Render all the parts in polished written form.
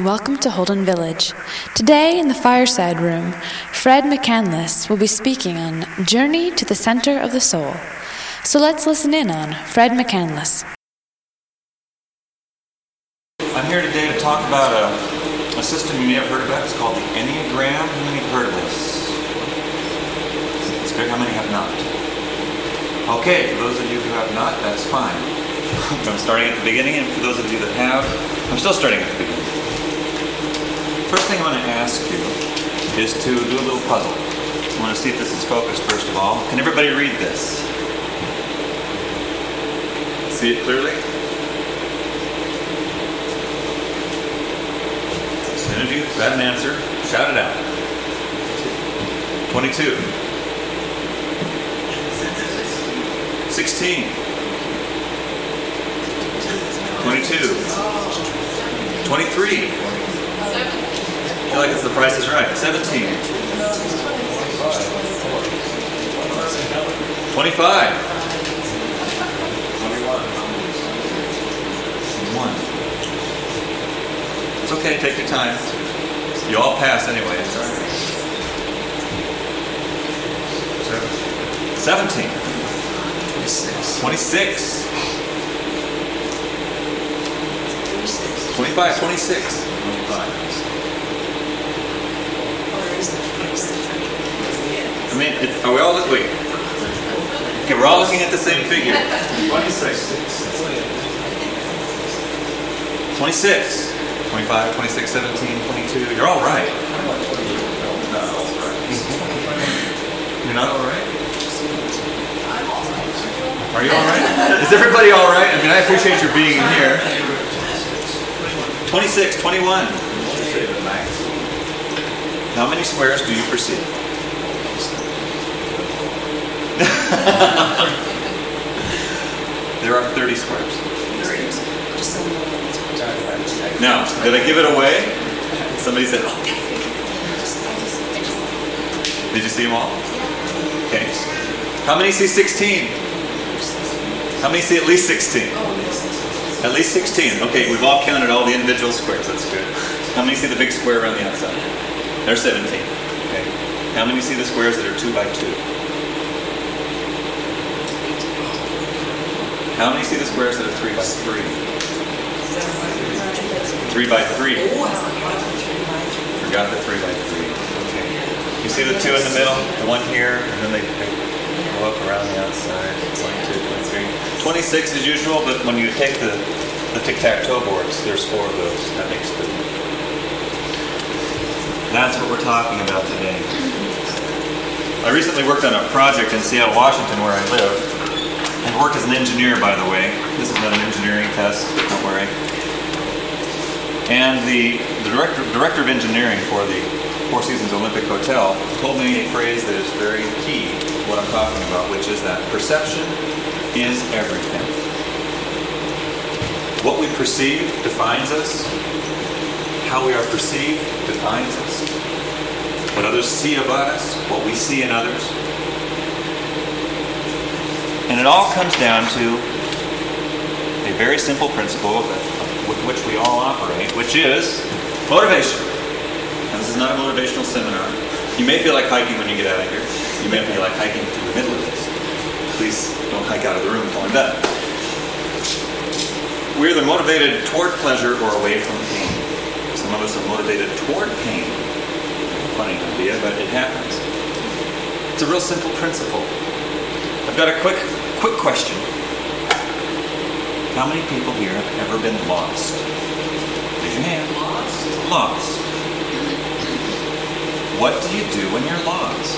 Welcome to Holden Village. Today in the fireside room, Fred McCandless will be speaking on Journey to the Center of the Soul. So let's listen in on Fred McCandless. I'm here today to talk about a system you may have heard about. It's called the Enneagram. How many have heard of this? It's good. How many have not? Okay, for those of you who have not, that's fine. I'm starting at the beginning, and for those of you that have, I'm still starting at the beginning. First thing I want to ask you is to do a little puzzle. I want to see if this is focused, first of all. Can everybody read this? See it clearly? As soon as you've got an answer, shout it out. 22. 16. 22. 23. I feel like it's The Price is Right. 17. 25. 21. It's okay, take your time. You all pass anyway. It's all right. 17. 26. 25, 26. 25. I mean, are we all looking? Wait. Okay, we're all looking at the same figure. 26. 26. 25, 26, 17, 22. You're all right. You're not all right? Are you all right? Is everybody all right? I mean, I appreciate your being here. 26, 21. How many squares do you perceive? There are 30 squares. Now, did I give it away? Somebody said, oh. Did you see them all? Okay. How many see 16? How many see at least 16? At least 16. Okay, we've all counted all the individual squares. That's good. How many see the big square around the outside? There's 17. Okay. How many see the squares that are 2 by 2? How many see the squares that are 3 by 3? 3 by 3. Forgot the 3 by 3. Okay. You see the 2 in the middle, the one here, and then they go up around the outside. 22, 23. 26 as usual, but when you take the tic-tac-toe boards, there's 4 of those. That makes 2. That's what we're talking about today. I recently worked on a project in Seattle, Washington, where I live. I work as an engineer, by the way. This is not an engineering test, don't worry. And the director of engineering for the Four Seasons Olympic Hotel told me a phrase that is very key to what I'm talking about, which is that perception is everything. What we perceive defines us. How we are perceived defines us. What others see about us, what we see in others. And it all comes down to a very simple principle with which we all operate, which is motivation. Now, this is not a motivational seminar. You may feel like hiking when you get out of here. You may feel like hiking through the middle of this. Please don't hike out of the room until I'm done. We're either motivated toward pleasure or away from pain. Some of us are motivated toward pain. Funny idea, but it happens. It's a real simple principle. I've got a quick question. How many people here have ever been lost? Raise your hand. Lost. What do you do when you're lost?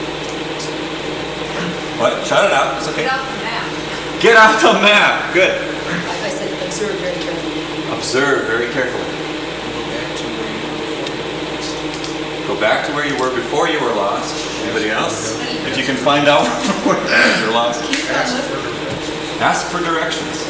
What? Shout it out. It's okay. Get off the map. Get off the map. Good. I said observe very carefully. Observe very carefully. Go back to where you were before you were lost. Anybody else? If you can find out where you're lost. Ask for directions.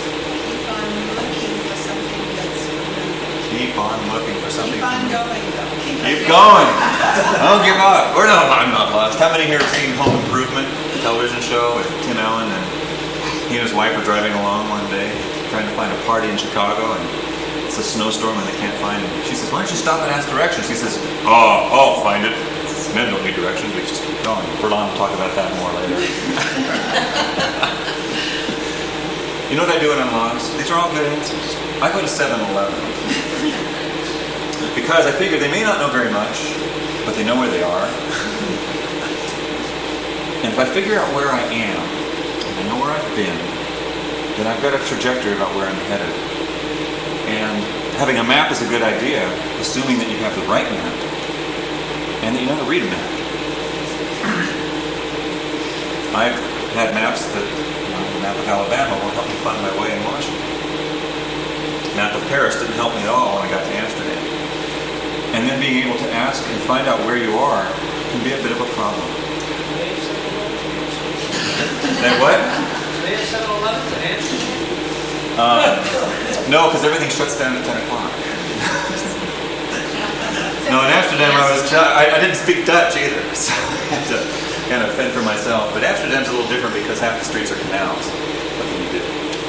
Keep on looking for something. Keep on going. Keep going. Don't give up. Or no, I'm not lost. How many here have seen Home Improvement, the television show with Tim Allen? And he and his wife were driving along one day, trying to find a party in Chicago, and it's a snowstorm and they can't find him. She says, why don't you stop and ask directions? He says, oh, I'll find it. Men don't need directions, they just keep going. Furlong will talk about that more later. You know what I do when I'm lost? These are all good answers. I go to 7-Eleven. Because I figure they may not know very much, but they know where they are. And if I figure out where I am, and I know where I've been, then I've got a trajectory about where I'm headed. And having a map is a good idea, assuming that you have the right map, and that you know how to read a map. I've had maps that, the map of Alabama won't help me find my way in Washington. The map of Paris didn't help me at all when I got to Amsterdam. And then being able to ask and find out where you are can be a bit of a problem. That what? They have 7-Eleven to Amsterdam? No, because everything shuts down at 10 o'clock. No, in Amsterdam I didn't speak Dutch either, so I had to kind of fend for myself. But Amsterdam's a little different because half the streets are canals. What can you do?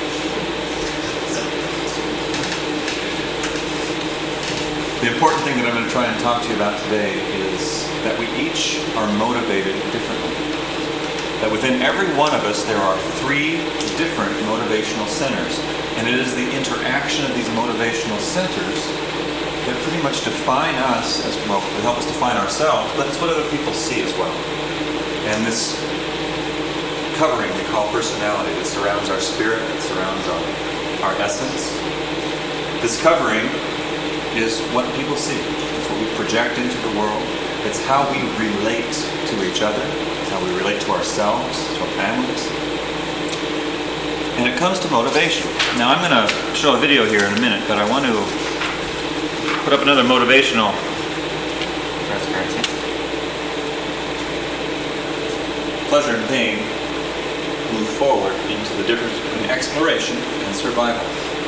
The important thing that I'm going to try and talk to you about today is that we each are motivated differently. That within every one of us there are 3 different motivational centers. And it is the interaction of these motivational centers that pretty much define us as well, they help us define ourselves, but it's what other people see as well. And this covering we call personality that surrounds our spirit, that surrounds our essence. This covering is what people see. It's what we project into the world. It's how we relate to each other. It's how we relate to ourselves, to our families. And it comes to motivation. Now I'm going to show a video here in a minute, but I want to put up another motivational transparency. Pleasure and pain move forward into the difference between exploration and survival.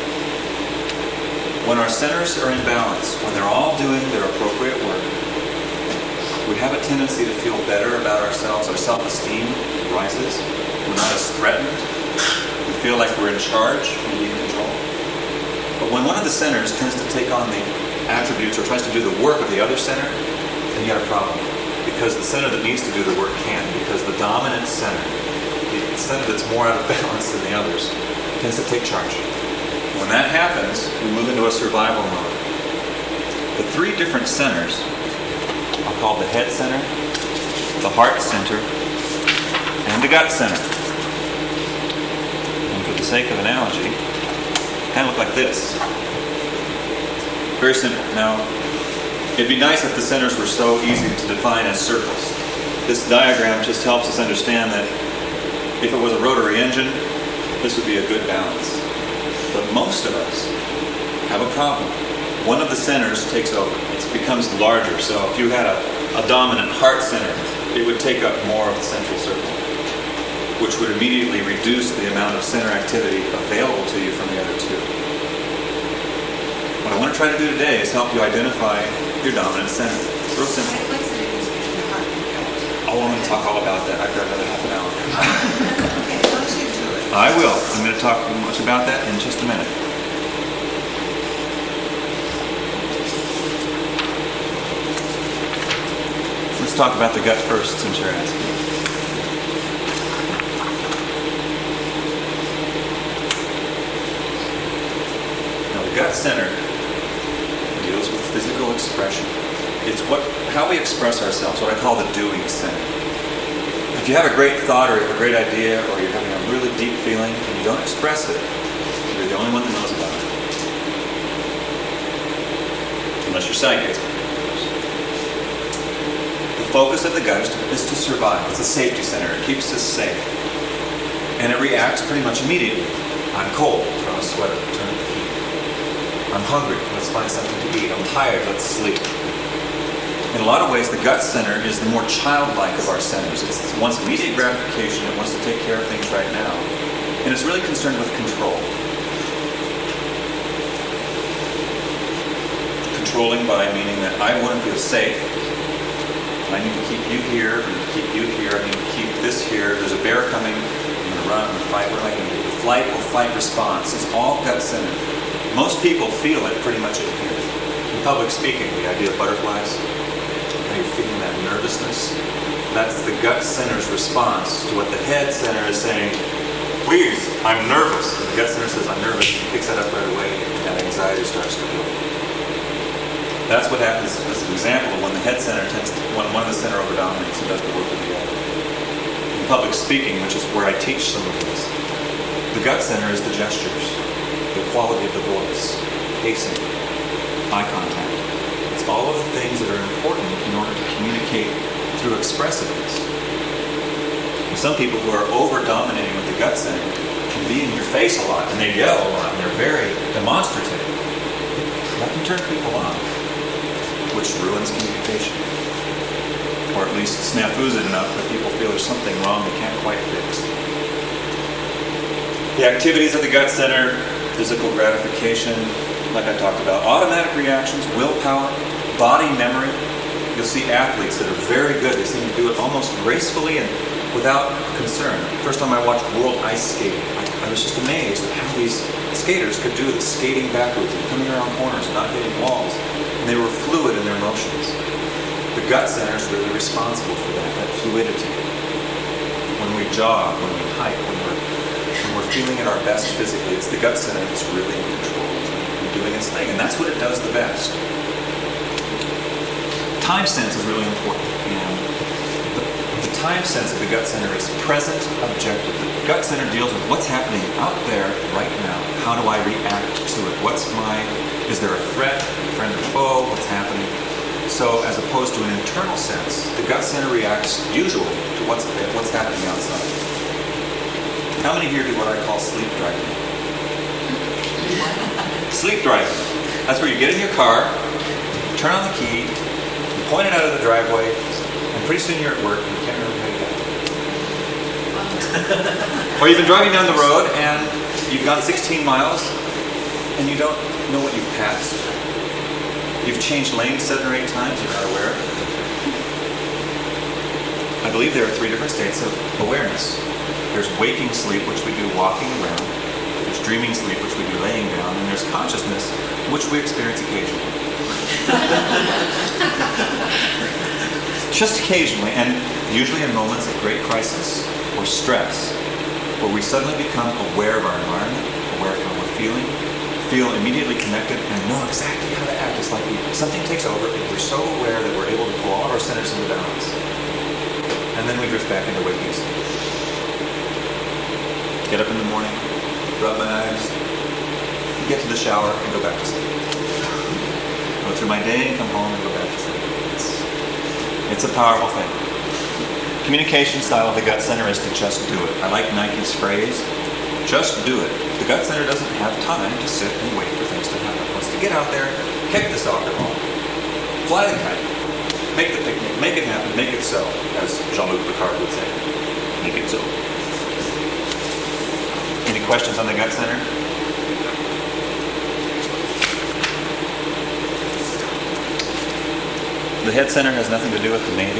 When our centers are in balance, when they're all doing their appropriate work, we have a tendency to feel better about ourselves. Our self-esteem rises. We're not as threatened. We feel like we're in charge, maybe in control. But when one of the centers tends to take on the attributes or tries to do the work of the other center, then you have a problem. Because the center that needs to do the work can't. Because the dominant center, the center that's more out of balance than the others, tends to take charge. When that happens, we move into a survival mode. The 3 different centers are called the head center, the heart center, and the gut center. And for the sake of analogy, kind of look like this. Very simple. Now, it'd be nice if the centers were so easy to define as circles. This diagram just helps us understand that if it was a rotary engine, this would be a good balance. But most of us have a problem. One of the centers takes over. It becomes larger. So if you had a dominant heart center, it would take up more of the central circle, which would immediately reduce the amount of center activity available to you from the other 2. What I want to try to do today is help you identify your dominant center. It's real simple. Oh, I'm going to talk all about that. I've got another half an hour. I will. I'm going to talk much about that in just a minute. Let's talk about the gut first, since you're asking. Now, the gut center deals with physical expression. It's how we express ourselves, what I call the doing center. If you have a great thought or you have a great idea or you're having a really deep feeling and you don't express it, you're the only one that knows about it. Unless you're psychic. The focus of the gut is to survive. It's a safety center. It keeps us safe. And it reacts pretty much immediately. I'm cold, throw on a sweater, turn up the heat. I'm hungry, let's find something to eat. I'm tired, let's sleep. In a lot of ways, the gut center is the more childlike of our centers. It wants immediate gratification. It wants to take care of things right now. And it's really concerned with control. Controlling by meaning that I want to feel safe. I need to keep you here. I need to keep you here. I need to keep this here. There's a bear coming. I'm going to run. I'm going to fight. What am I going to do? The flight or fight response is all gut centered. Most people feel it pretty much in here. In public speaking, the idea of butterflies, how you're feeling that nervousness, that's the gut center's response to what the head center is saying, please, I'm nervous. And the gut center says, I'm nervous, and picks that up right away, and that anxiety starts to build. That's what happens as an example of when the head center when one of the center over-dominates and does the work of the other. In public speaking, which is where I teach some of this, the gut center is the gestures, the quality of the voice, pacing, eye contact. It's all of the things that are important in order to communicate through expressiveness. Some people who are over-dominating with the gut center can be in your face a lot, and they yell a lot, and they're very demonstrative. That can turn people off, which ruins communication. Or at least snafus it enough that people feel there's something wrong they can't quite fix. The activities of the gut center, physical gratification, like I talked about, automatic reactions, willpower, body memory. You'll see athletes that are very good. They seem to do it almost gracefully and without concern. First time I watched world ice skating, I was just amazed at how these skaters could do this, skating backwards and coming around corners and not hitting walls. And they were fluid in their motions. The gut center is really responsible for that fluidity. When we jog, when we hike, when we're feeling at our best physically, it's the gut center that's really in control and doing its thing. And that's what it does the best. Time sense is really important. The time sense of the gut center is present objective. The gut center deals with what's happening out there right now. How do I react to it? Is there a threat, friend or foe? What's happening? So as opposed to an internal sense, the gut center reacts usually to what's happening outside. How many here do what I call sleep driving? Sleep driving. That's where you get in your car, turn on the key, you point it out of the driveway, and pretty soon you're at work and you can't remember how you got there. Or you've been driving down the road and you've gone 16 miles and you don't know what you've passed. You've changed lanes 7 or 8 times, you're not aware. I believe there are 3 different states of awareness. There's waking sleep, which we do walking around. There's dreaming sleep, which we do laying down. And there's consciousness, which we experience occasionally. Just occasionally, and usually in moments of great crisis or stress, where we suddenly become aware of our environment, aware of how we're feeling, feel immediately connected, and know exactly how to act. It's like something takes over, and we're so aware that we're able to pull all of our centers into balance. And then we drift back into waking sleep. Get up in the morning, rub my eyes, get to the shower, and go back to sleep. Go through my day and come home and go back to sleep. It's a powerful thing. Communication style of the gut center is to just do it. I like Nike's phrase, just do it. The gut center doesn't have time to sit and wait for things to happen. It wants to get out there, kick the soccer ball, fly the kite, make the picnic, make it happen, make it so, as Jean-Luc Picard would say. Make it so. Any questions on the gut center? The head center has nothing to do with the Navy.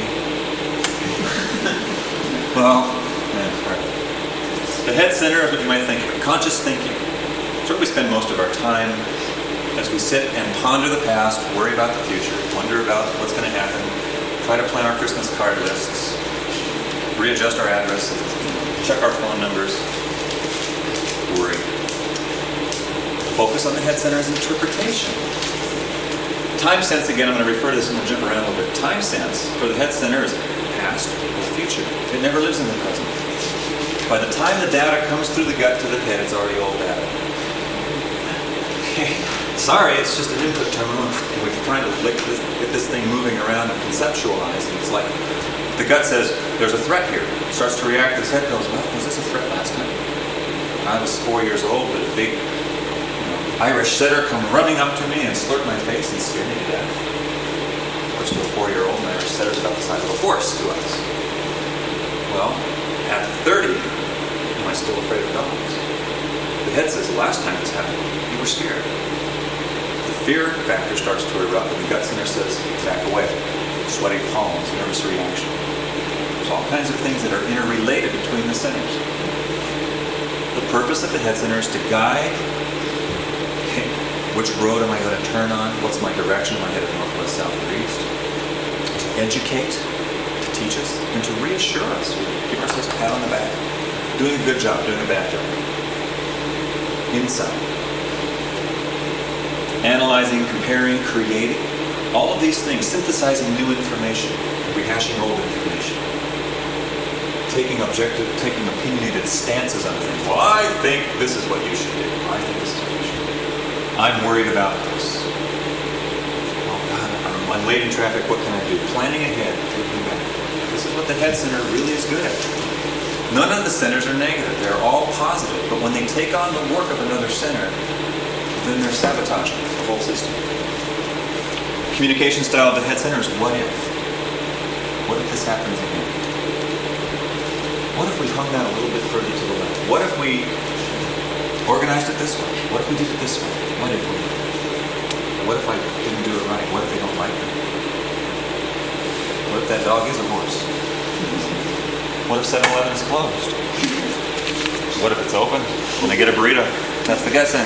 Well, the head center is what you might think of it. Conscious thinking. It's where we spend most of our time as we sit and ponder the past, worry about the future, wonder about what's going to happen, try to plan our Christmas card lists, readjust our addresses, check our phone numbers, worry. Focus on the head center is interpretation. Time sense, again, I'm going to refer to this and we'll jump around a little bit. Time sense for the head center is past or future. It never lives in the present. By the time the data comes through the gut to the head, it's already old data. Sorry, it's just an input terminal. We're trying to get this thing moving around and conceptualize. And it's like the gut says, there's a threat here. It starts to react. Its head goes, well, was this a threat last time? I was 4 years old, but a big Irish setter come running up to me and slurp my face and scare me to death. Of course, to a 4-year-old, an Irish setter is about the size of a horse to us. Well, at 30, am I still afraid of dogs? The head says, the last time this happened, you were scared. The fear factor starts to erupt, and the gut center says, back away. Sweaty palms, nervous reaction. There's all kinds of things that are interrelated between the centers. The purpose of the head center is to guide Which road am I going to turn on? What's my direction? Am I headed north, west, south, or east? To educate, to teach us, and to reassure us. Give ourselves a pat on the back. Doing a good job, doing a bad job. Insight. Analyzing, comparing, creating. All of these things. Synthesizing new information. Rehashing old information. Taking opinionated stances on things. Well, I think this is what you should do. I think this is what you should do. I'm worried about this. Oh God, I'm late in traffic. What can I do? Planning ahead, looking back. This is what the head center really is good at. None of the centers are negative. They're all positive. But when they take on the work of another center, then they're sabotaging the whole system. Communication style of the head center is what if? What if this happens again? What if we hung that a little bit further to the left? What if we organized it this way? What if we did it this way? What if we? What if I didn't do it right? What if they don't like me? What if that dog is a horse? What if 7-Eleven is closed? What if it's open and I get a burrito? That's the gut center.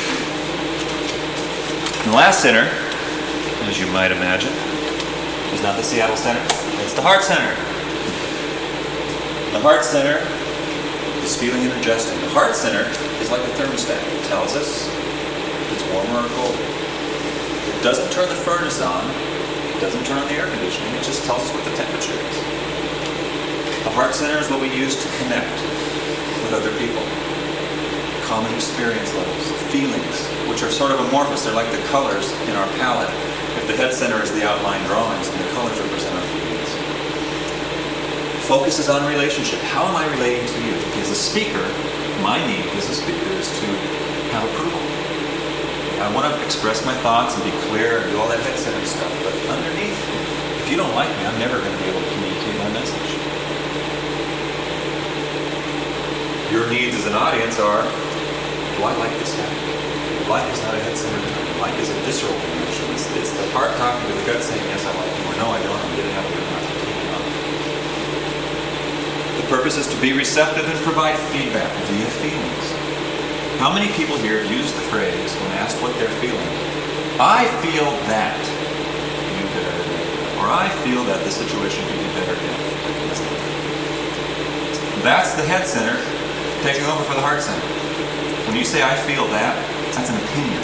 And the last center, as you might imagine, is not the Seattle center. It's the heart center. The heart center is feeling and adjusting. The heart center is like a thermostat. It tells us if it's warmer or colder. It doesn't turn the furnace on. It doesn't turn on the air conditioning. It just tells us what the temperature is. The heart center is what we use to connect with other people. Common experience levels, feelings, which are sort of amorphous. They're like the colors in our palette. If the head center is the outline drawings, and the colors represent our feelings. Focus is on relationship. How am I relating to you? As a speaker, my need as a speaker is to have approval. I want to express my thoughts and be clear and do all that head center stuff. But underneath, if you don't like me, I'm never going to be able to communicate my message. Your needs as an audience are, do I like this guy? Like is not a head center. Like is a visceral emotion. It's the heart talking to the gut saying, yes, I like him, or no, I don't. I'm getting out of it. The purpose is to be receptive and provide feedback via feelings. How many people here use the phrase when asked what they're feeling? I feel that you could have done, or I feel that the situation could be better if. That's the head center taking over for the heart center. When you say I feel that, that's an opinion.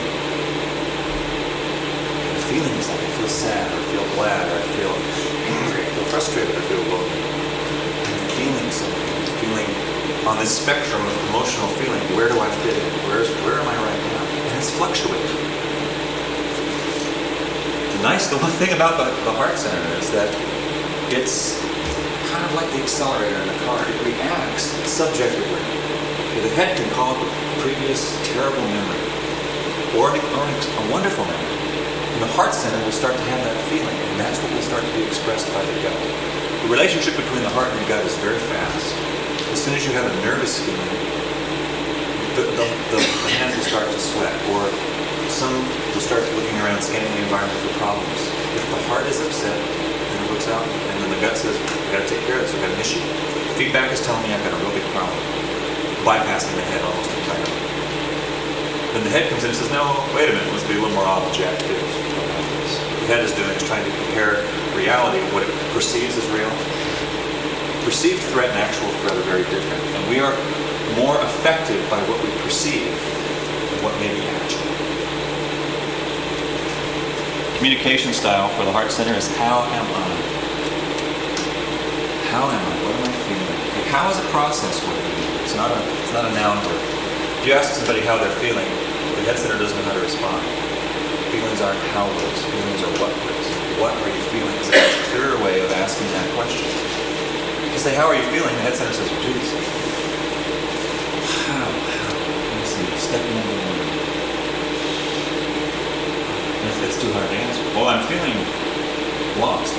The feeling is like I feel sad, or I feel glad, or I feel angry, I feel frustrated, I feel low. Feeling something, feeling on this spectrum of emotional feeling, where do I fit in? Where am I right now? And it's fluctuating. The one thing about the heart center is that it's kind of like the accelerator in a car. It reacts subjectively. The head can call up a previous terrible memory or a wonderful memory. And the heart center will start to have that feeling, and that's what will start to be expressed by the gut. The relationship between the heart and the gut is very fast. As soon as you have a nervous feeling, the hands will start to sweat, or some will start looking around, scanning the environment for problems. If the heart is upset, then it looks out, and then the gut says, "I've got to take care of this. I've got an issue." Feedback is telling me I've got a real big problem, bypassing the head almost entirely. Then the head comes in and says, "No, wait a minute. Let's be a little more objective." The head is trying to compare reality, what it perceives as real. Perceived threat and actual threat are very different, and we are more affected by what we perceive than what may be actual. Communication style for the heart center is how am I? How am I? What am I feeling? Like, how is a process word? It's not a noun word. If you ask somebody how they're feeling, the head center doesn't know how to respond. Feelings aren't how words. Feelings are what words. What are you feeling is a much clearer way of asking that question. If you say, how are you feeling? The head center says, well, geez. How? Let me see. Step number one. It's too hard to answer. Well, I'm feeling lost.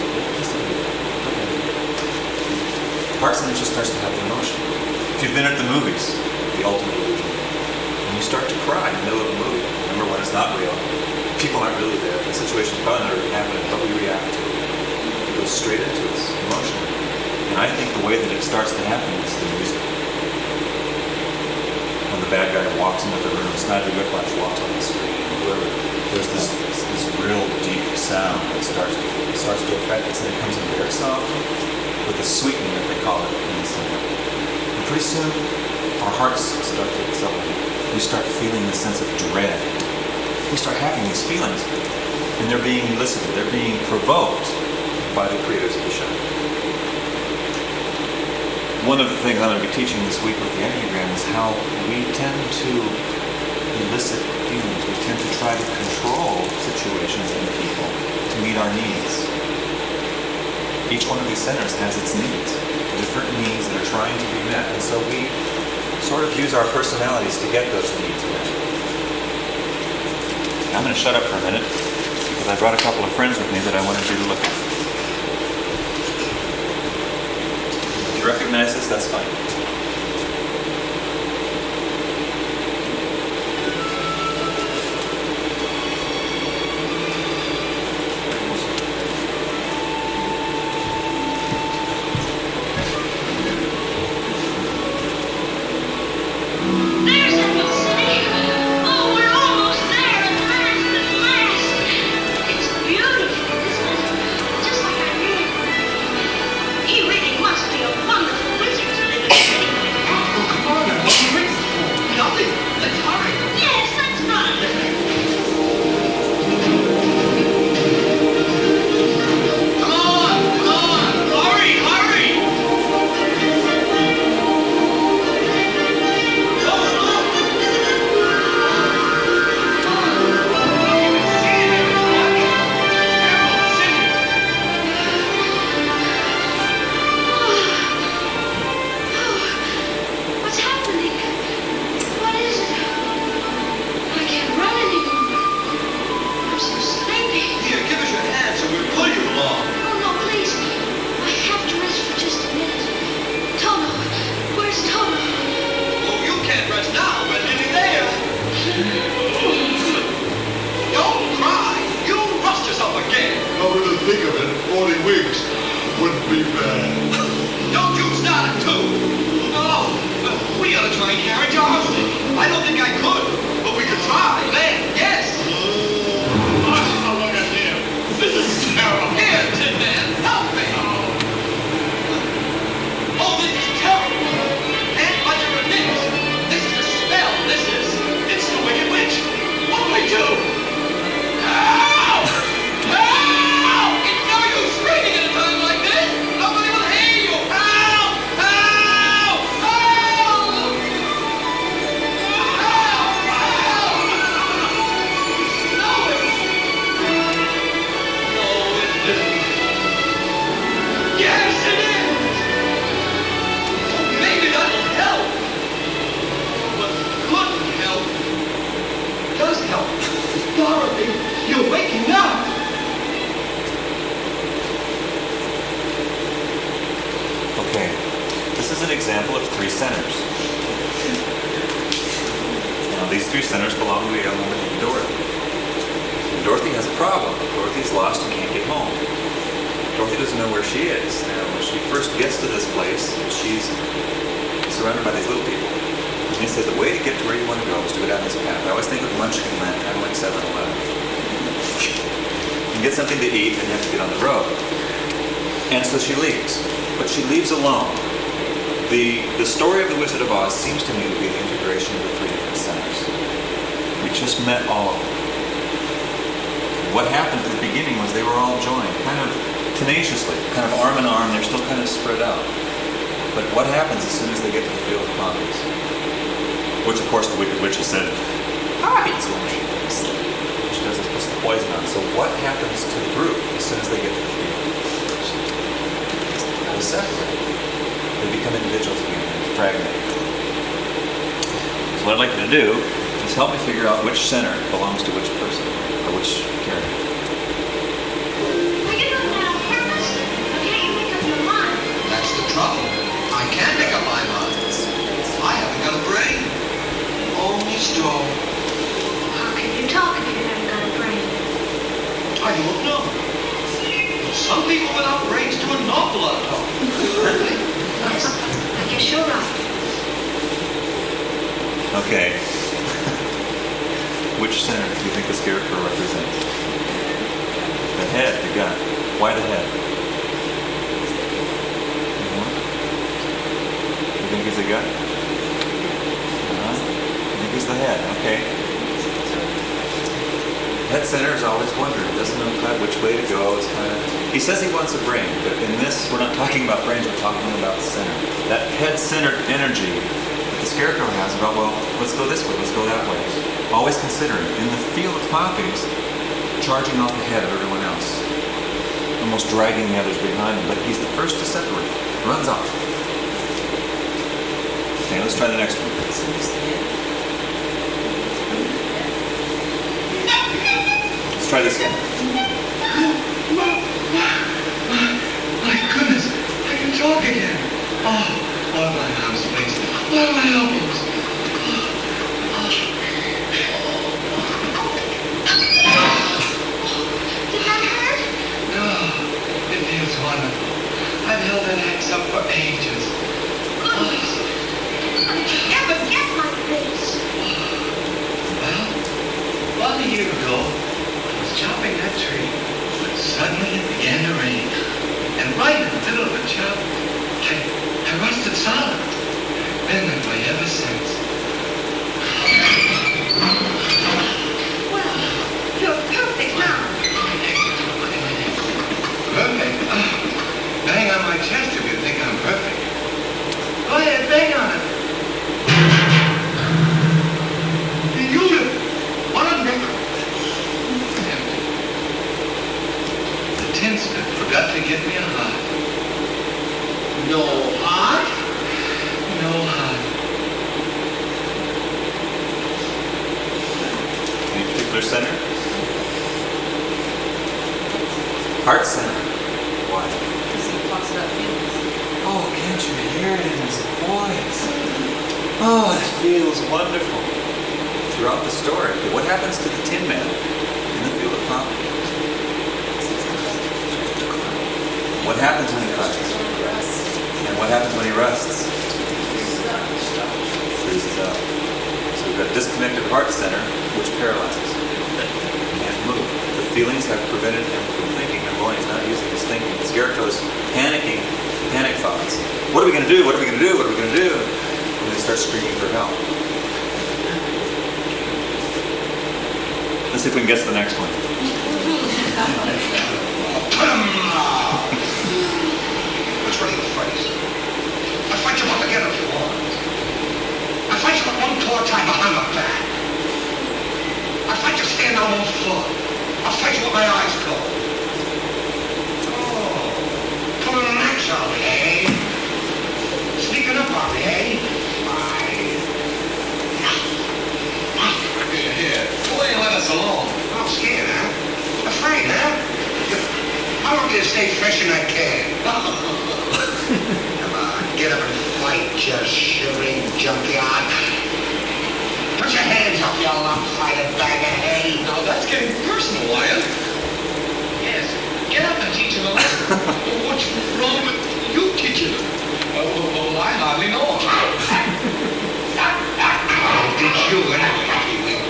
The heart center just starts to have the emotion. If you've been at the movies, the ultimate illusion, and you start to cry in the middle of a movie, remember when it's not real. People aren't really there. The situation's probably not really happening, but we react to it. It goes straight into us emotionally. And I think the way that it starts to happen is the music. When the the bad guy walks into the room, Snidely Whiplash walks on the screen, there's this real deep sound that starts to affect us, and it comes in very softly with a sweetening that they call it in the cinema. And pretty soon, our hearts start to accelerate. We start feeling this sense of dread. We start having these feelings, and they're being elicited, they're being provoked by the creators of the show. One of the things I'm going to be teaching this week with the Enneagram is how we tend to elicit feelings. We tend to try to control situations and people to meet our needs. Each one of these centers has its needs, different needs that are trying to be met, and so we sort of use our personalities to get those needs met. I'm going to shut up for a minute because I brought a couple of friends with me that I wanted you to look at. If you recognize this, that's fine. The story of The Wizard of Oz seems to me to be the integration of the three different centers. We just met all of them. What happened at the beginning was they were all joined, kind of tenaciously, kind of arm in arm. They're still kind of spread out. But what happens as soon as they get to the field of poppies? Which, of course, the Wicked Witch has said, poppies will make them sleep. She does this, puts the poison on. So what happens to the group as soon as they get to the field? They separate. They become individuals again, fragmented. So what I'd like you to do is help me figure out which center belongs to which person, or which character. Are you doing that on purpose? Or can't you make up your mind? That's the trouble. I can't make up my mind. I haven't got a brain. Only straw. How can you talk if you haven't got a brain? I don't know. Some people without brains do an awful lot of talking. Yes, I guess you're right. Okay. Which center do you think the scarecrow represents? The head, the gut. Why the head? You think he's the gut? I think he's the head. Okay. Head center is always wondering. Doesn't know quite which way to go. It's kind of. He says he wants a brain, but in this, we're not talking about brains. We're talking about the center. That head-centered energy that the scarecrow has about, well, let's go this way. Let's go that way. Always considering, in the field of poppies, charging off the head of everyone else, almost dragging the others behind him, but he's the first to separate, runs off. Okay, let's try the next one. Let's try this again. My goodness, I can talk again. Oh, what are my arms, please? What are my elbows? Wonderful. I've held that axe up for ages. Goodness. I can't ever get my face. Well, about a year ago, I was chopping that tree, when suddenly it began to rain. And right in the middle of the chop, I rusted solid. Been that way ever since. Well, you're perfect now. Perfect? Bang on my chest if you think I'm perfect. Go ahead, bang on it. Beautiful. Wonderful. Empty. The tinsmith forgot to give me a heart. No heart? No heart. Any particular center? Heart center. Why? Because he talks about feelings. Oh, can't you hear it in his voice? Oh, it feels wonderful. Throughout the story. Okay, what happens to the Tin Man in the field of poppy? What happens when he cries? And what happens when he rests? Freezes up. So we've got disconnected heart center, which paralyzes. Can't move. The feelings have prevented him from thinking. He's not using his thinking. The scarecrow's panicking, panic thoughts. What are we going to do? What are we going to do? What are we going to do? And they start screaming for help. Let's see if we can guess the next one. Which one are you afraid? I fight you up again if you want. I fight you at one claw time behind my back. I fight you stand on one foot. I'll fight you with my eyes closed. Naturally, eh? Sneaking up on me, eh? Why? Here, why don't you let us alone? I'm scared, huh? Afraid, huh? I want you to stay fresh in that can. Come on, get up and fight, you shivering junkyard. Put your hands up, you lopsided bag of hay. Now that's getting personal, Wyatt. Yes. Get up and teach him a lesson. What's wrong with you teaching him? Well, I hardly know. I'll teach you anyway.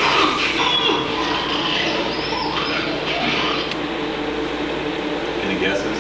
Any guesses?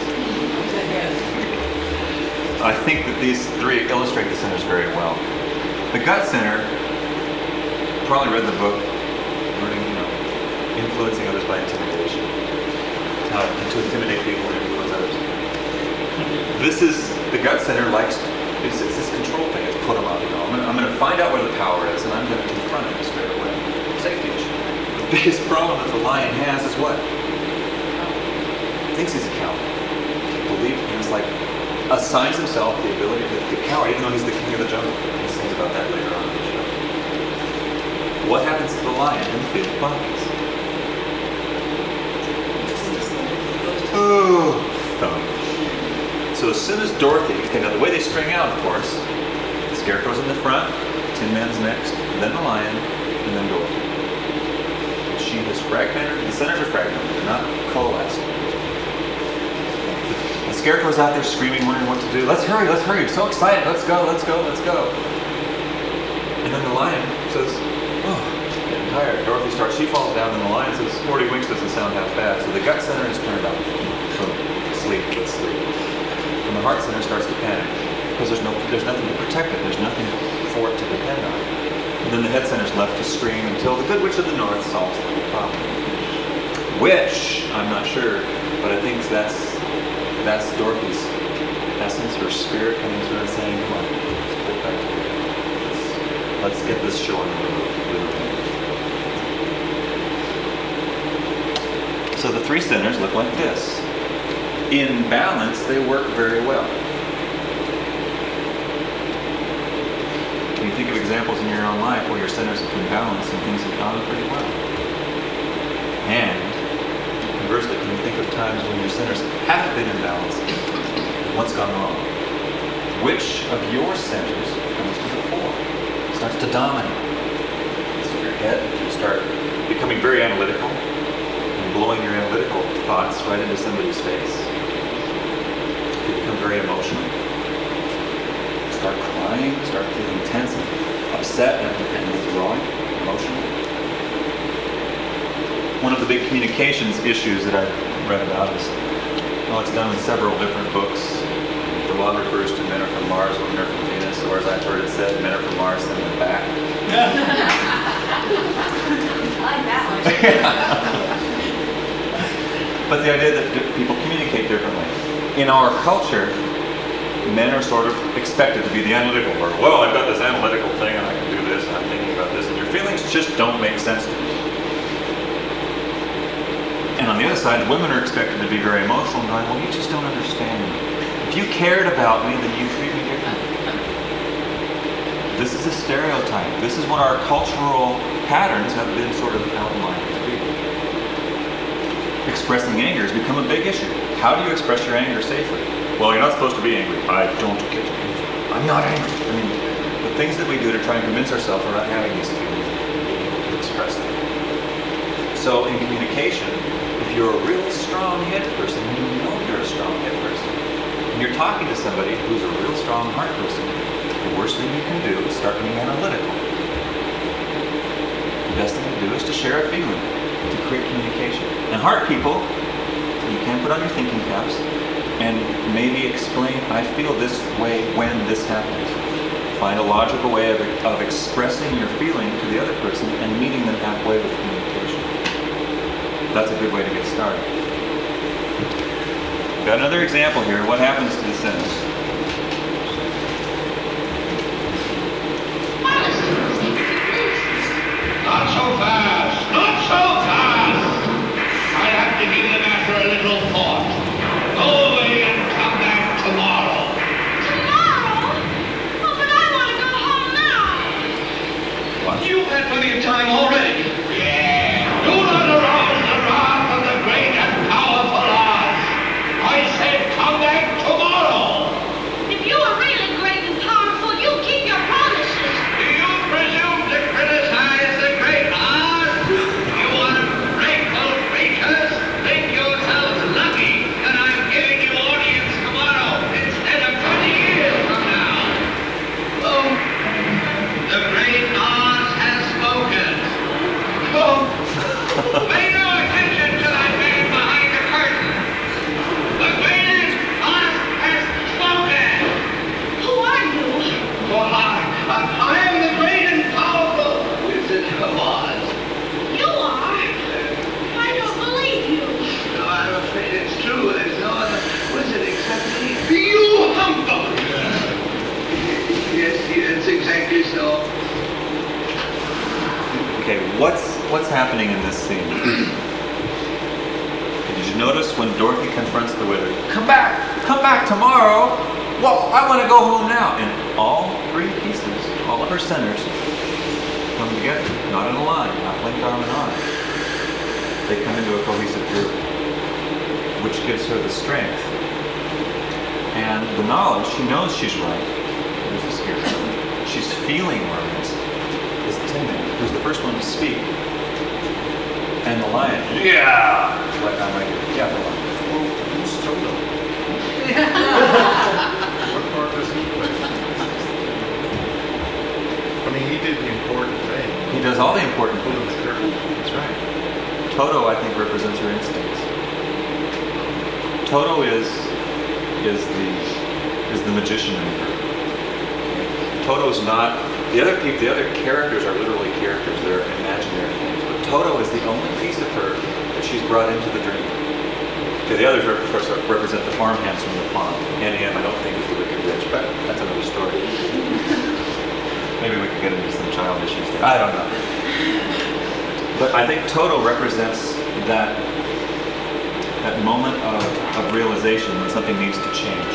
I think that these three illustrate the centers very well. The gut center, probably read the book, learning, influencing others by intimidation. How to intimidate people and influence others. This is, the gut center likes, it's this control thing. It's put them up, I'm going to find out where the power is and I'm going to confront it straight away. Safety issue. The biggest problem that the lion has is what? Thinks he's a coward. Believes, it's like, assigns himself the ability to be a coward, even though he's the king of the jungle. He sings about that later on in the show. What happens to the lion in the field of poppies? Oh, thump. So as soon as Dorothy, okay, now the way they string out, of course, the Scarecrow's in the front, Tin Man's next, then the lion, and then Dorothy. She has fragmented, the centers are fragmented, they're not coalesced. The Scarecrow's out there screaming, wondering what to do. Let's hurry, I'm so excited, let's go. And then the lion says, oh, getting tired. Dorothy starts, she falls down, and the lion says, 40 winks doesn't sound half bad. So the gut center is turned up. Boom. Sleep, let's sleep. And the heart center starts to panic. Because there's nothing to protect it. There's nothing for it to depend on. And then the head center is left to scream until the good witch of the north solves the problem. Which, I'm not sure, but I think that's Dorothy's essence, her spirit coming through and saying, come on, let's put it back together. Let's get this show on the road. So the three centers look like this. In balance, they work very well. Can you think of examples in your own life where your centers have been balanced and things have gone pretty well? And conversely, can you think of times when your centers haven't been in balance? What's gone wrong? Which of your centers comes to the fore? Starts to dominate. So your head, you start becoming very analytical and blowing your analytical thoughts right into somebody's face. You become very emotional. Start crying, start feeling tense and upset and withdrawing emotionally. One of the big communications issues that I've read about is, it's done in several different books. The one refers to men are from Mars, women are from Venus, or as I've heard it said, men are from Mars, send them back. I like that one. But the idea that people communicate differently. In our culture, men are sort of expected to be the analytical part. Well, I've got this analytical thing and I can do this and I'm thinking about this, and your feelings just don't make sense to me. And on the other side, women are expected to be very emotional and going, well, you just don't understand me. If you cared about me, then you treat me differently. This is a stereotype. This is what our cultural patterns have been sort of outlined to be. Expressing anger has become a big issue. How do you express your anger safely? Well, you're not supposed to be angry. I don't get angry. I'm not angry. I mean, the things that we do to try and convince ourselves we're not having these feelings, to express them. So in communication, if you're a real strong head person, and you know you're a strong head person, and you're talking to somebody who's a real strong heart person, the worst thing you can do is start being analytical. The best thing to do is to share a feeling, to create communication. And heart people, you can put on your thinking caps and maybe explain, I feel this way when this happens. Find a logical way of expressing your feeling to the other person and meeting them halfway with communication. That's a good way to get started. Got another example here. What happens to the sentence? Not so fast! Not so fast! I have to give the matter a little thought. Go away and come back tomorrow. Tomorrow? Oh, but I want to go home now. What? You've had plenty of time already. Yeah. Do not arouse the wrath of the great and powerful Oz. I said come back tomorrow. If you are really great and powerful, you keep your promises. Do you presume to criticize the great Oz? You ungrateful creatures think yourselves lucky that I'm giving you audience tomorrow instead of 20 years from now. Oh, the great Oz has spoken. Oh, pay no attention to that man behind the curtain. The great Oz has spoken. Who are you? Well, I am the great and powerful Wizard of Oz. You are? I don't believe you. No, I'm afraid it's true. There's no other wizard except me. You humbug! Yes, exactly so. Okay, what's happening in this scene? Did you notice when Dorothy confronts the wizard? Come back tomorrow. Well, I want to go home now. And all three pieces, all of her centers, come together, not in a line, not linked arm in arm. They come into a cohesive group, which gives her the strength and the knowledge. She knows she's right. There's the scarecrow. She's feeling right. Is the Tin Man, who's the first one to speak. And the lion, yeah! Like I'm right here. Yeah, the lion. Well, who's Toto? What part does he play? I mean, he did Toto, I think, represents her instincts. Toto is the magician in her. Toto's not. The other characters are literally characters. They're imaginary things. But Toto is the only piece of her that she's brought into the dream. Okay, the others, of course, represent the farmhands from the farm. Annie M, I don't think is the wicked witch, but that's another story. Maybe we could get into some child issues there. I don't know. But I think Toto represents that moment of realization when something needs to change.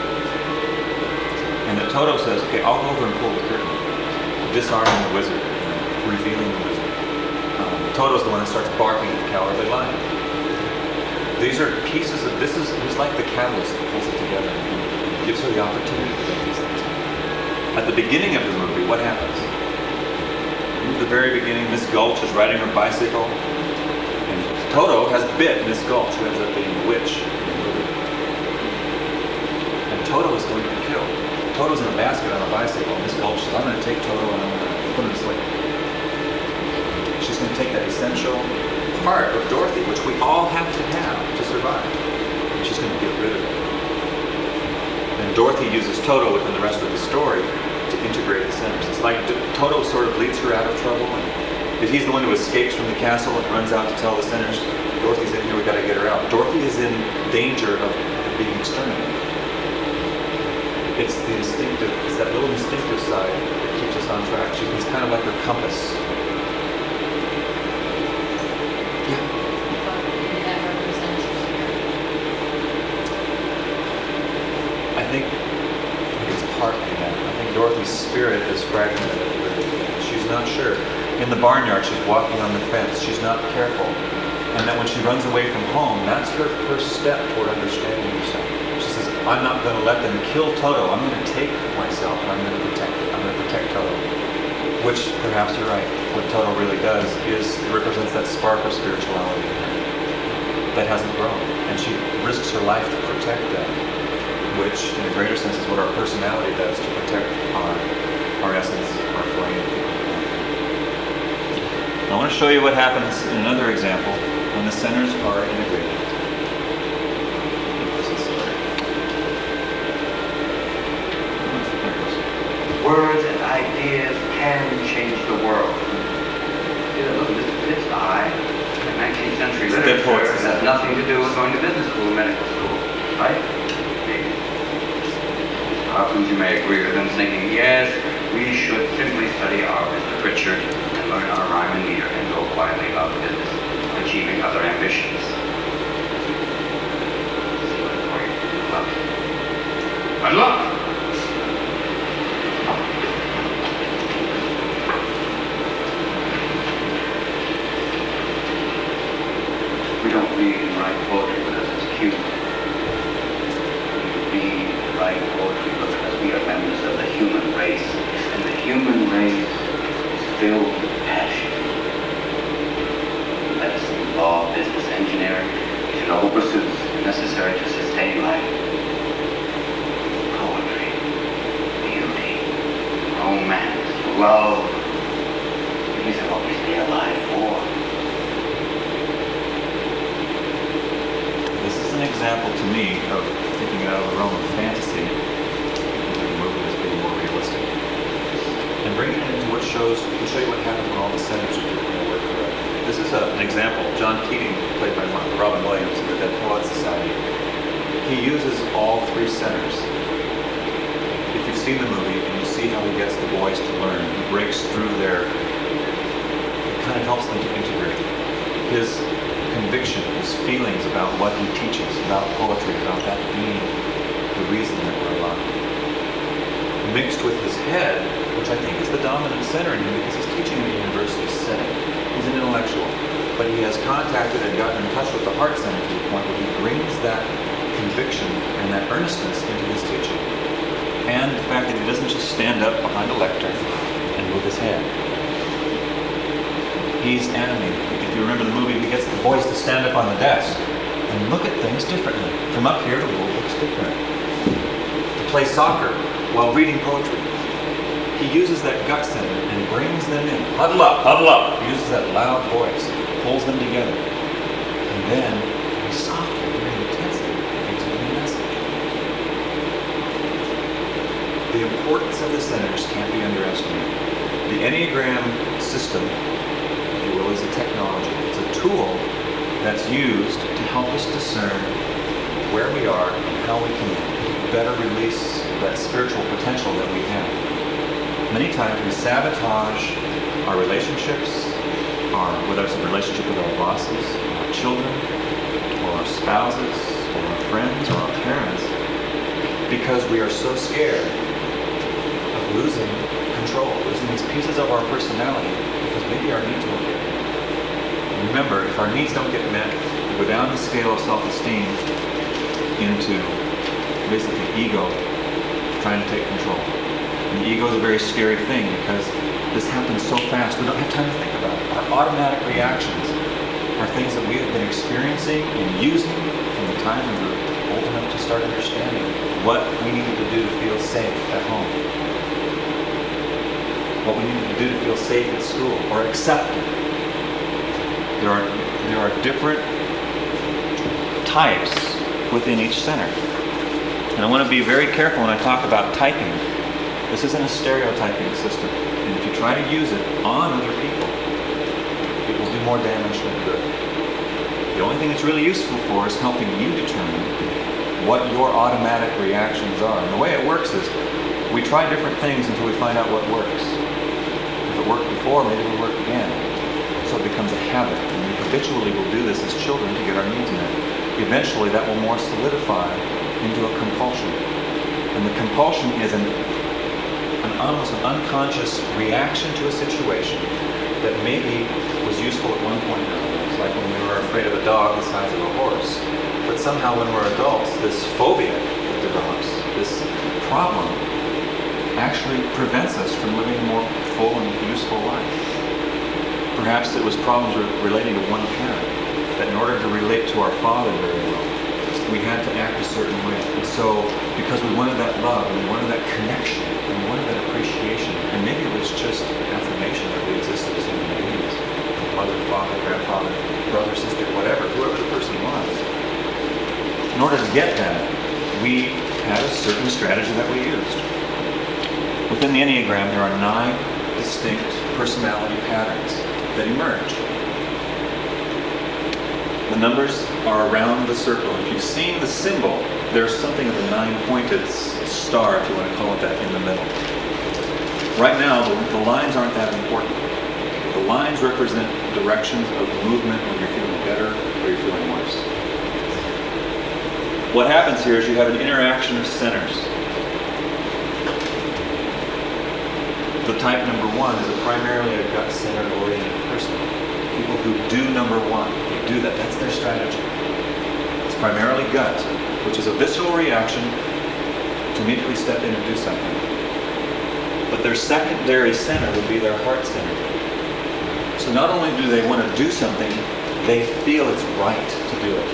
And that Toto says, okay, I'll go over and pull the curtain, disarming the wizard, revealing the wizard. Toto's the one that starts barking at the cowardly lion. These are pieces of, he's like the catalyst that pulls it together and gives her the opportunity to make these things happen. At the beginning of the movie, what happens? At the very beginning, Miss Gulch is riding her bicycle, and Toto has bit Miss Gulch, who ends up being the witch in the movie. And Toto is going to be killed. Toto's in a basket on a bicycle, and Miss Gulch says, I'm going to take Toto and I'm going to put him to sleep. She's going to take that essential part of Dorothy, which we all have to survive. And she's going to get rid of it. And Dorothy uses Toto within the rest of the story to integrate the centers. It's like Toto sort of leads her out of trouble. And if he's the one who escapes from the castle and runs out to tell the centers, Dorothy's in here, we got to get her out. Dorothy is in danger of being exterminated. It's that little instinctive side that keeps us on track. She's kind of like her compass. I think it's partly that. I think Dorothy's spirit is fragmented. She's not sure. In the barnyard, she's walking on the fence. She's not careful. And that when she runs away from home, that's her first step toward understanding herself. She says, I'm not going to let them kill Toto. I'm going to take myself and I'm going to protect it. I'm going to protect Toto. Which, perhaps you're right, what Toto really does is it represents that spark of spirituality that hasn't grown. And she risks her life to protect that, which in a greater sense is what our personality does to protect our essence, our flame. I want to show you what happens in another example when the centers are integrated. Words and ideas can change the world. Look at Mr. Pitt's eye. 19th century literature has nothing to do with going to business school, medical school, right? Maybe. Hopkins, you may agree with him, thinking, yes, we should simply study our Mr. Pritchard and learn our rhyme and meter and go quietly about business, achieving other ambitions. Good luck! We don't read and write poetry because it's cute. We read and write poetry because we are members of the human race, and the human race is filled with passion. Medicine, law, business, engineering, these are noble pursuits necessary to sustain life. Poetry, beauty, romance, love, these are what we stay alive for. An example to me of taking it out of the realm of fantasy into the movie that's being more realistic and bringing it into what shows to show you what happens when all the centers are doing their work correctly. This is an example. John Keating, played by Robin Williams in the Dead Poets Society, he uses all three centers. If you've seen the movie and you see how he gets the boys to learn, he breaks through it kind of helps them to integrate his conviction, his feelings about what he teaches, about poetry, about that being the reason that we're alive. Mixed with his head, which I think is the dominant center in him because he's teaching in a university setting. He's an intellectual, but he has contacted and gotten in touch with the heart center to the point where he brings that conviction and that earnestness into his teaching. And the fact that he doesn't just stand up behind a lectern and move his head. He's animated. If you remember the movie, he gets the boys to stand up on the desk and look at things differently. From up here, the world looks different. To play soccer while reading poetry. He uses that gut center and brings them in. Huddle up, huddle up. He uses that loud voice. pulls them together. And then, very softly, very intensely, gives them a message. The importance of the centers can't be underestimated. The Enneagram system, if you will, is a technology. It's a tool that's used to help us discern where we are and how we can better release that spiritual potential that we have. Many times we sabotage our relationships, whether it's a relationship with our bosses, our children, or our spouses, or our friends, or our parents, because we are so scared of losing control, losing these pieces of our personality, because maybe our needs won't get met. And remember, if our needs don't get met, we go down the scale of self-esteem into basically ego trying to take control. And the ego is a very scary thing because this happens so fast, we don't have time to think about it. Our automatic reactions are things that we have been experiencing and using from the time we were old enough to start understanding what we needed to do to feel safe at home, what we needed to do to feel safe at school or accepted. There are different types within each center. And I want to be very careful when I talk about typing. This isn't a stereotyping system. And if you try to use it on other people, it will do more damage than good. The only thing it's really useful for is helping you determine what your automatic reactions are. And the way it works is we try different things until we find out what works. If it worked before, maybe it'll work again. So it becomes a habit. And we habitually will do this as children to get our needs met. Eventually that will more solidify into a compulsion. And the compulsion is almost an unconscious reaction to a situation that maybe was useful at one point in our lives, like when we were afraid of a dog the size of a horse. But somehow when we're adults, this phobia that develops, this problem, actually prevents us from living a more full and useful life. Perhaps it was problems relating to one parent, that in order to relate to our father very well, we had to act a certain way. And so, because we wanted that love, and we wanted that connection, and we wanted that appreciation, and maybe it was just affirmation that we existed as human beings, mother, father, grandfather, brother, sister, whatever, whoever the person was. In order to get that, we had a certain strategy that we used. Within the Enneagram, there are 9 distinct personality patterns that emerge. The numbers are around the circle. If you've seen the symbol, there's something of a 9-pointed star, if you want to call it that, in the middle. Right now, the lines aren't that important. The lines represent directions of movement when you're feeling better or you're feeling worse. What happens here is you have an interaction of centers. The type number 1 is primarily a gut-centered oriented person. People who do number 1, they do that. That's their strategy. It's primarily gut, which is a visceral reaction to immediately step in and do something. But their secondary center would be their heart center. So not only do they want to do something, they feel it's right to do it.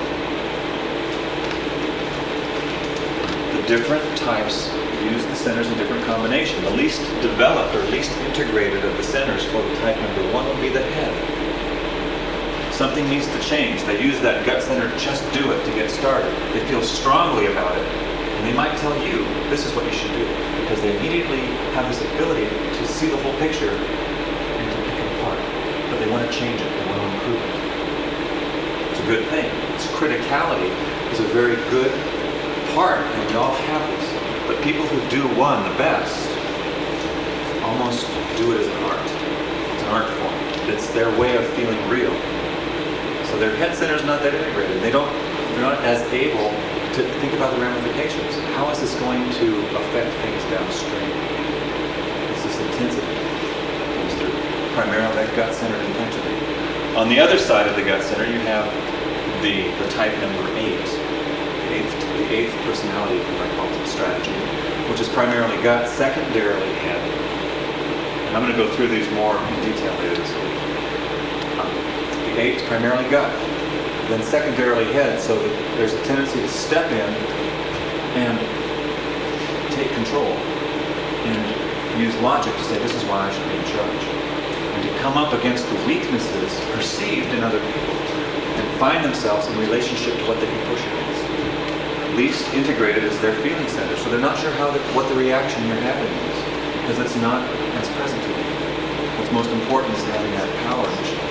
The different types use the centers in different combination. The least developed or least integrated of the centers for the type number 1 would be the head. Something needs to change. They use that gut center, just do it, to get started. They feel strongly about it, and they might tell you, this is what you should do, because they immediately have this ability to see the whole picture and to pick it apart. But they want to change it, they want to improve it. It's a good thing. Its criticality is a very good part, and we all have this. But people who do 1 the best almost do it as an art. It's an art form. It's their way of feeling real. So their head center is not that integrated. They're not as able to think about the ramifications. How is this going to affect things downstream? It's this intensity. It's primarily that gut-centered intensity. On the other side of the gut center, you have the type number 8. The eighth personality, if I call it strategy, which is primarily gut, secondarily head. And I'm going to go through these more in detail later this week. The 8th primarily gut, then secondarily head, so that there's a tendency to step in and take control and use logic to say this is why I should be in charge. and to come up against the weaknesses perceived in other people and find themselves in relationship to what they can push against. Least integrated is their feeling center, so they're not sure what the reaction you're having is, because it's not as present to them. What's most important is having that power initially.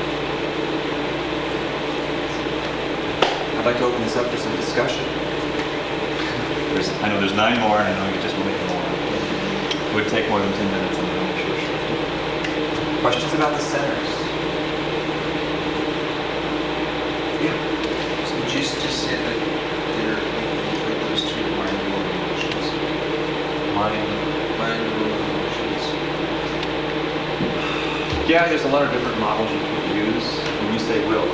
I'd like to open this up for some discussion. I know there's 9 more, and I know you just will make more. It would take more than 10 minutes, I'm not sure. Questions about the centers? Yeah. So just said that they're those 2 mind and will emotions. Mind and will emotions. Yeah, there's a lot of different models you can use. When you say will,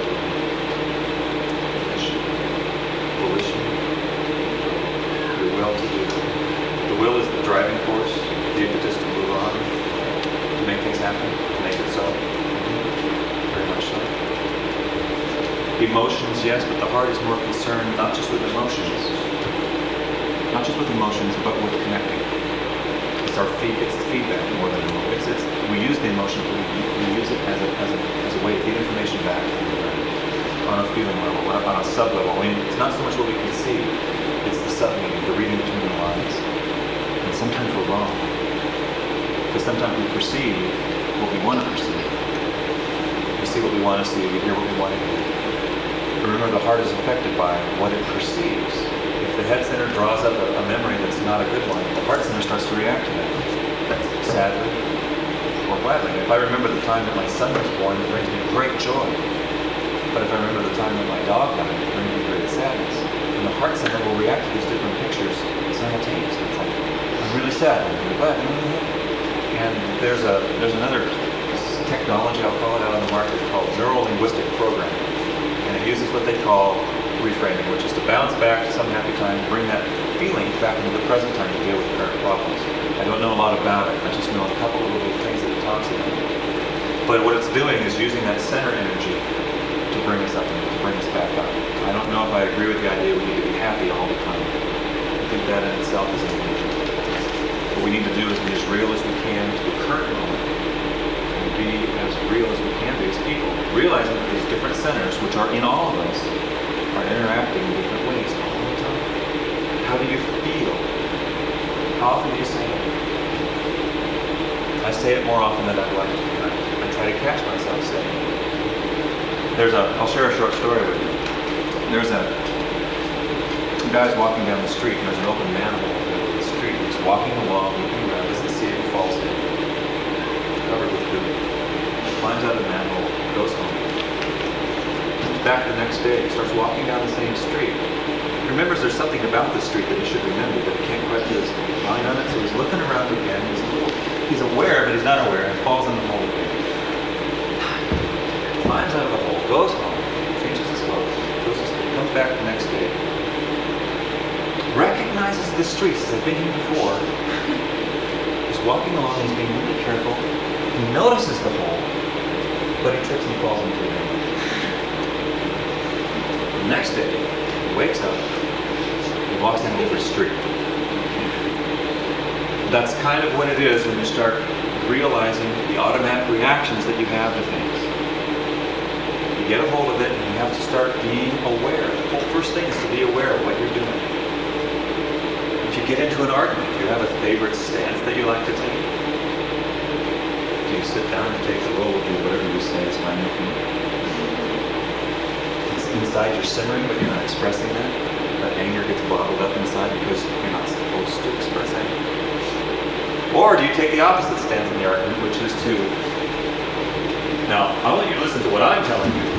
volition, your will to do. The will is the driving force, the impetus to move on, to make things happen, to make it so. Very much so. Emotions, yes, but the heart is more concerned not just with emotions, but with connecting. It's feedback more than emotion. We use the emotion, but we use it as a way to get information back on a feeling level, on a sub-level. I mean, it's not so much what we can see, it's the sub-meaning, the reading between the lines. And sometimes we're wrong. Because sometimes we perceive what we want to perceive. We see what we want to see, we hear what we want to hear. But remember, the heart is affected by what it perceives. If the head center draws up a memory that's not a good one, the heart center starts to react to that. Sadly or gladly. If I remember the time that my son was born, it brings me great joy. But if I remember the time that my dog died, it brings me great sadness. And the heart center will react to these different pictures simultaneously. It's like, I'm really sad, I'm really glad. And there's another technology, I'll call it, out on the market called neuro-linguistic programming. And it uses what they call reframing, which is to bounce back to some happy time, bring that feeling back into the present time to deal with current problems. I don't know a lot about it. I just know a couple of little things that it talks about. But what it's doing is using that center energy to bring us up, to bring us back up. I don't know if I agree with the idea we need to be happy all the time. I think that in itself is an illusion. What we need to do is be as real as we can to the current moment, and be as real as we can be as people, realizing that these different centers, which are in all of us, are interacting in different ways all the time. How do you feel? How often do you say it? I say it more often than I'd like to. I try to catch myself saying it. I'll share a short story with you. There's a guy's walking down the street, and there's an open manhole in the middle of the street. He's walking along, looking around, doesn't see it, falls in. Covered with goo. Climbs out of the manhole, goes home. Comes back the next day, starts walking down the same street. Remembers there's something about this street that he should remember, but he can't quite put his mind on it, so he's looking around again. He's aware, but he's not aware, and falls in the hole again. Climbs out of the hole, goes home, changes his clothes, goes to sleep, comes back the next day. Recognizes the street, says, I've been here before. He's walking along, he's being really careful. He notices the hole, but he trips and falls into it. The next day, he wakes up, he walks down a different street. That's kind of what it is when you start realizing the automatic reactions that you have to things. You get a hold of it and you have to start being aware. The whole first thing is to be aware of what you're doing. If you get into an argument, do you have a favorite stance that you like to take? Do you sit down and take the role of do whatever you say is fine with me? Inside you're simmering, but you're not expressing that. That anger gets bottled up inside because you're not supposed to express anger. Or do you take the opposite stance in the argument, which is to... Now, I want you to listen to what I'm telling you.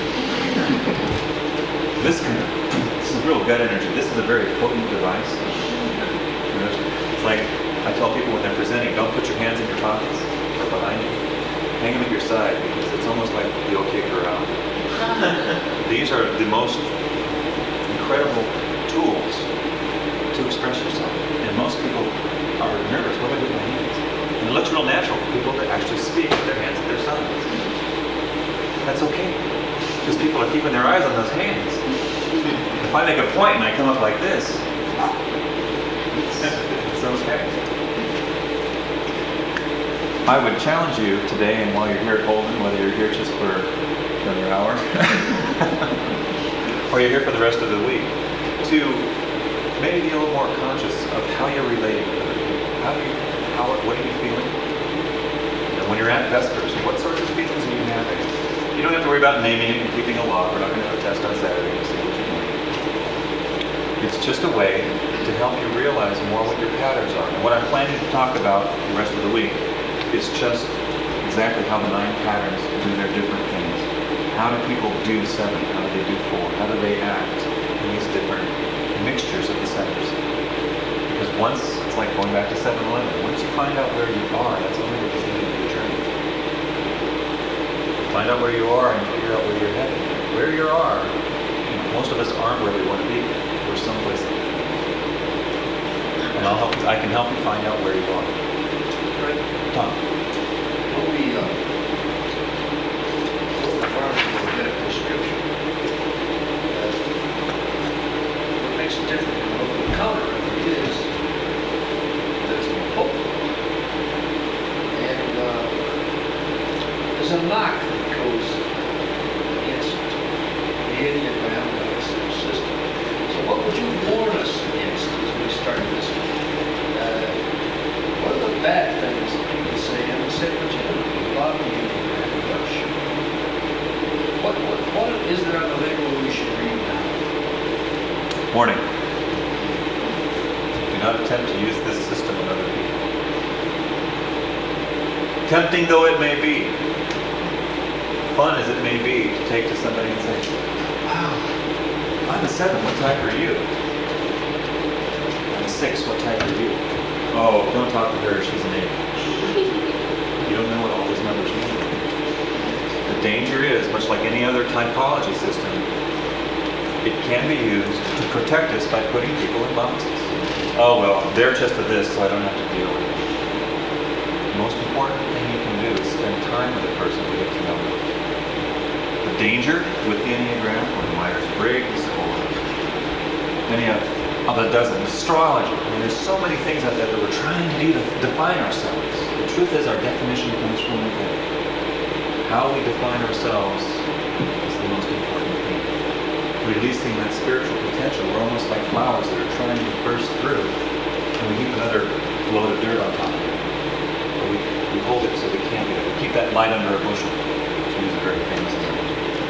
This is real gut energy. This is a very potent device. It's like I tell people when they're presenting, don't put your hands in your pockets or behind you. Hang them at your side because it's almost like the OK Corral. These are the most incredible tools to express yourself. And most people are nervous. What do I do with my hands? And it looks real natural for people to actually speak with their hands at their sides. That's okay. Because people are keeping their eyes on those hands. If I make a point and I come up like this, it's okay. I would challenge you today, and while you're here at Holden, whether you're here just for another hour, or you're here for the rest of the week, to maybe be a little more conscious of how you're relating to other people. What are you feeling? And when you're at Vespers, what sorts of feelings are you having? You don't have to worry about naming it and keeping a log. We're not going to have a test on Saturday to see what you're doing. It's just a way to help you realize more what your patterns are. And what I'm planning to talk about the rest of the week is just exactly how the 9 patterns do their different things. How do people do 7? How do they do 4? How do they act in these different mixtures of the centers? Because once, it's like going back to 7-Eleven, once you find out where you are, that's only the beginning of your journey. Find out where you are and figure out where you're headed. Where you are, most of us aren't where we want to be. We're someplace else. And I can help you find out where you are. Right. Tom. When we go to the pharmacy to get a prescription, what makes it different from over the counter is there's no hope. And there's a knock that goes against the Enneagram system. So what would you warn us against as we start this? What are the bad things that people say? And we say, but you know, a lot of the Enneagram rush. What is there on the label we should read now? Warning. Do not attempt to use this system on other people. Tempting though it may be, fun as it may be, to take to somebody and say, wow, I'm a 7, what type are you? I'm a 6, what type are you? Oh, don't talk to her, she's an 8. You don't know what all those numbers mean. The danger is, much like any other typology system, it can be used to protect us by putting people in boxes. Oh, well, they're just a this, so I don't have to deal with it. The most important thing you can do is spend time with a person to get to know them. The danger with the Enneagram, or the Myers-Briggs, or any of a dozen, astrology. I mean, there's so many things out there that we're trying to do to define ourselves. The truth is, our definition comes from within. How we define ourselves is the most important thing. Releasing that spiritual potential, we're almost like flowers that are trying to burst through, and we heap another load of dirt on top of it. But we hold it so we can't get it. We keep that light under a bushel, to use a very famous analogy.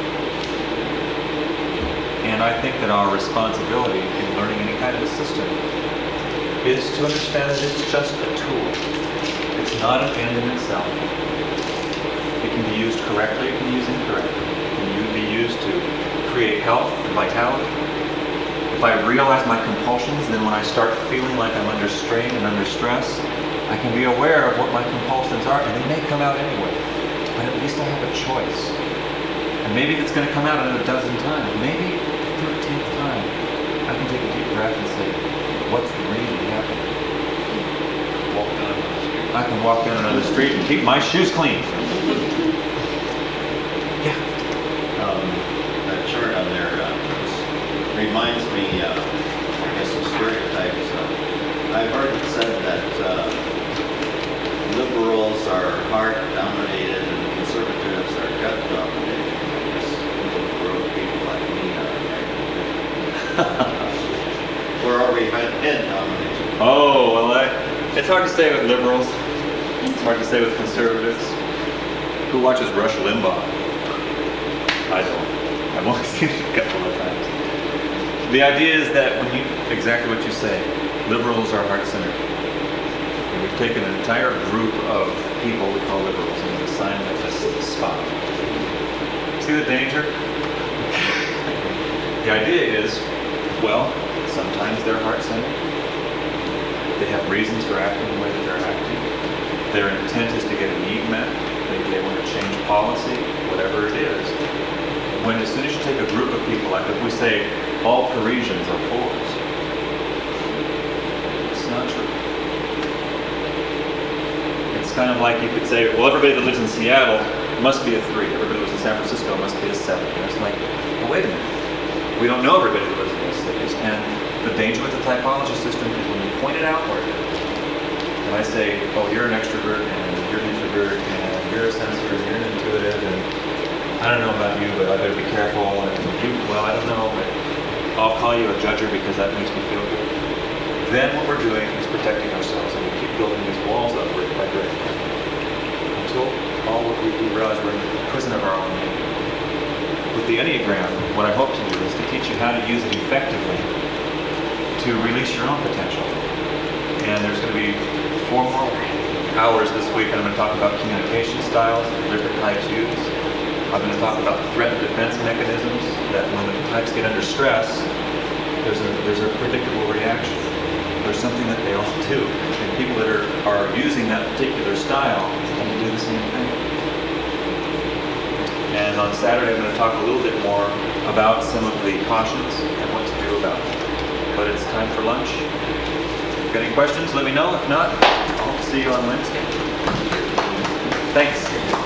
And I think that our responsibility in learning any kind of a system is to understand that it's just a tool. It's not an end in itself. It can be used correctly, it can be used incorrectly. It can be used to create health and vitality. If I realize my compulsions, then when I start feeling like I'm under strain and under stress, I can be aware of what my compulsions are, and they may come out anyway. But at least I have a choice. And maybe it's going to come out at a dozen times. Maybe the 13th time, I can take a deep breath and say, what's really happening? Walk down the street. I can walk down another street and keep my shoes clean. Yeah. That chart on there reminds me, I guess, of stereotypes. I've heard it said that liberals are heart-dominated and conservatives are gut-dominated. I guess liberal people like me are. We're already head-dominated. Oh, well, it's hard to say with liberals. It's hard to say with conservatives. Who watches Rush Limbaugh? I don't. I've only seen it a couple of times. The idea is that when exactly what you say, liberals are heart-centered. And we've taken an entire group of people we call liberals and we've assigned them this spot. See the danger? The idea is, well, sometimes they're heart-centered. They have reasons for acting the way that they're acting. Their intent is to get a need met. Maybe they want to change policy, whatever it is. When as soon as you take a group of people, like if we say all Parisians are 4s, it's not true. It's kind of like you could say, well, everybody that lives in Seattle must be a 3. Everybody that lives in San Francisco must be a 7. And it's like, well, wait a minute. We don't know everybody that lives in those cities. And the danger with the typology system is when you point it outward, and I say, oh, you're an extrovert and you're an introvert, you're a sensor, you're an intuitive, and I don't know about you, but I better be careful. And you, well, I don't know, but I'll call you a judger because that makes me feel good. Then what we're doing is protecting ourselves, and we keep building these walls up brick by brick until all what we realize we're in the prison of our own making. With the Enneagram, what I hope to do is to teach you how to use it effectively to release your own potential. And there's going to be 4 more hours this week, and I'm going to talk about communication styles that different types use. I'm going to talk about threat and defense mechanisms, that when the types get under stress, there's a predictable reaction. There's something that they all do. And people that are using that particular style tend to do the same thing. And on Saturday, I'm going to talk a little bit more about some of the cautions and what to do about them. But it's time for lunch. If you've got any questions, let me know. If not, I'll see you on Wednesday. Thanks.